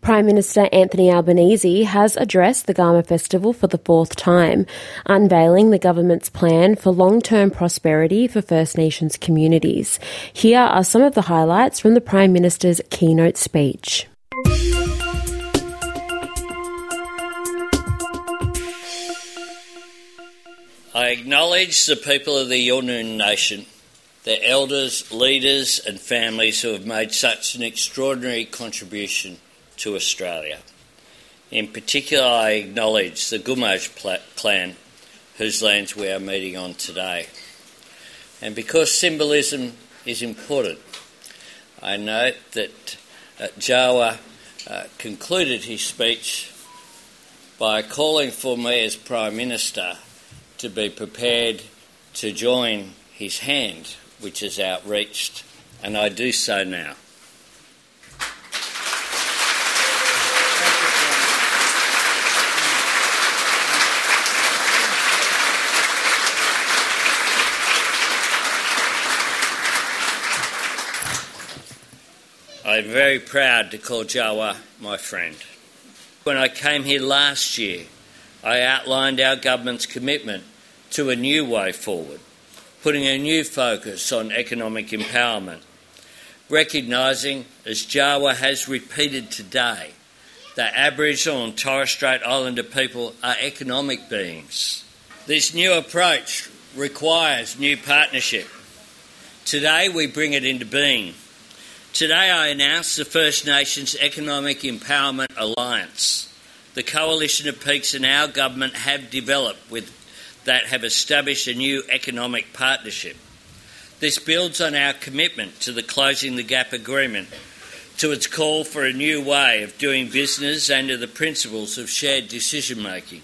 Prime Minister Anthony Albanese has addressed the Garma Festival for the fourth time, unveiling the government's plan for long-term prosperity for First Nations communities. Here are some of the highlights from the Prime Minister's keynote speech. I acknowledge the people of the Yolngu Nation, their elders, leaders and families who have made such an extraordinary contribution to Australia. In particular, I acknowledge the Gumatj clan, whose lands we are meeting on today. And because symbolism is important, I note that Jawa concluded his speech by calling for me as Prime Minister to be prepared to join his hand, which is outreached, and I do so now. I'm very proud to call Jawa my friend. When I came here last year, I outlined our government's commitment to a new way forward, putting a new focus on economic empowerment, recognising, as Jawa has repeated today, that Aboriginal and Torres Strait Islander people are economic beings. This new approach requires new partnership. Today we bring it into being. Today I announce the First Nations Economic Empowerment Alliance, the coalition of peaks in our government have developed that have established a new economic partnership. This builds on our commitment to the Closing the Gap Agreement, to its call for a new way of doing business and to the principles of shared decision-making.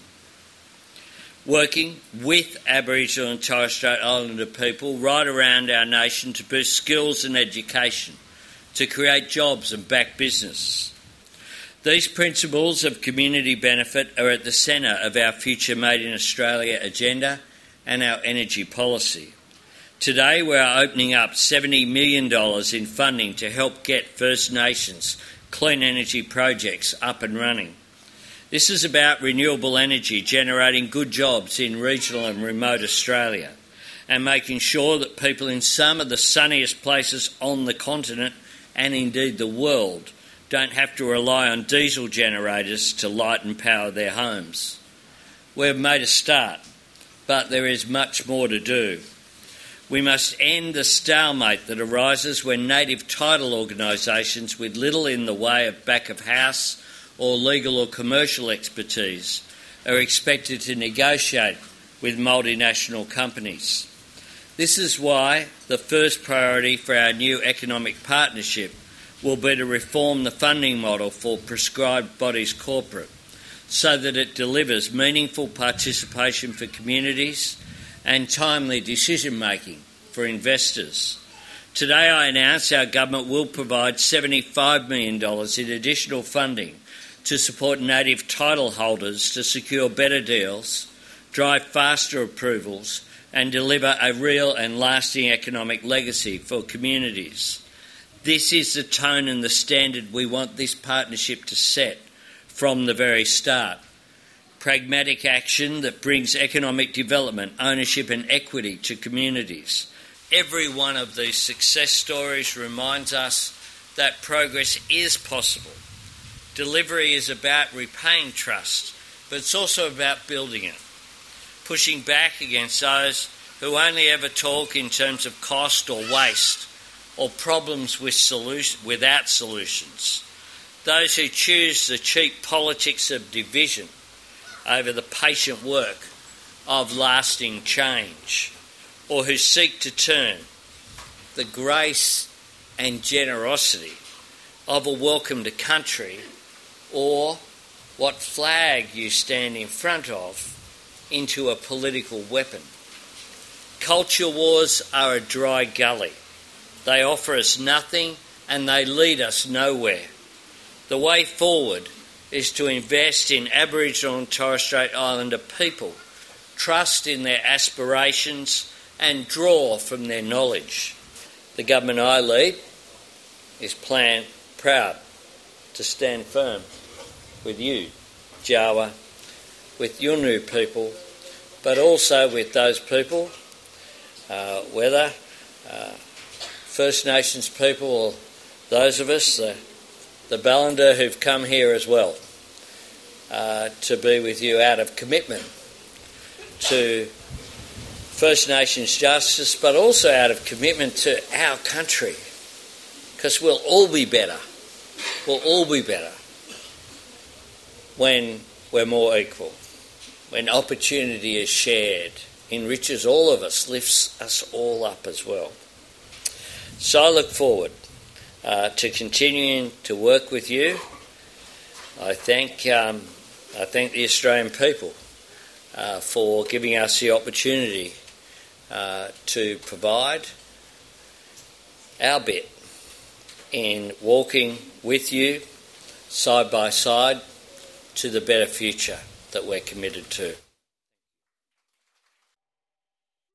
Working with Aboriginal and Torres Strait Islander people right around our nation to boost skills and education, to create jobs and back business. These principles of community benefit are at the centre of our Future Made in Australia agenda and our energy policy. Today we are opening up $70 million in funding to help get First Nations clean energy projects up and running. This is about renewable energy generating good jobs in regional and remote Australia and making sure that people in some of the sunniest places on the continent and indeed the world don't have to rely on diesel generators to light and power their homes. We've made a start, but there is much more to do. We must end the stalemate that arises when native title organisations with little in the way of back of house or legal or commercial expertise are expected to negotiate with multinational companies. This is why the first priority for our new economic partnership will be to reform the funding model for prescribed bodies corporate so that it delivers meaningful participation for communities and timely decision-making for investors. Today I announce our government will provide $75 million in additional funding to support native title holders to secure better deals, drive faster approvals and deliver a real and lasting economic legacy for communities. This is the tone and the standard we want this partnership to set from the very start. Pragmatic action that brings economic development, ownership and equity to communities. Every one of these success stories reminds us that progress is possible. Delivery is about repaying trust, but it's also about building it. Pushing back against those who only ever talk in terms of cost or waste, or problems without solutions. Those who choose the cheap politics of division over the patient work of lasting change, or who seek to turn the grace and generosity of a welcomed country or what flag you stand in front of into a political weapon. Culture wars are a dry gully. They offer us nothing and they lead us nowhere. The way forward is to invest in Aboriginal and Torres Strait Islander people, trust in their aspirations and draw from their knowledge. The government I lead is proud to stand firm with you, Jawa, with Yolngu people, but also with those people, whether First Nations people or those of us, the Ballender who've come here as well, to be with you out of commitment to First Nations justice, but also out of commitment to our country, because we'll all be better. We'll all be better when we're more equal, when opportunity is shared, enriches all of us, lifts us all up as well. So I look forward to continuing to work with you. I thank the Australian people for giving us the opportunity to provide our bit in walking with you side by side to the better future that we're committed to.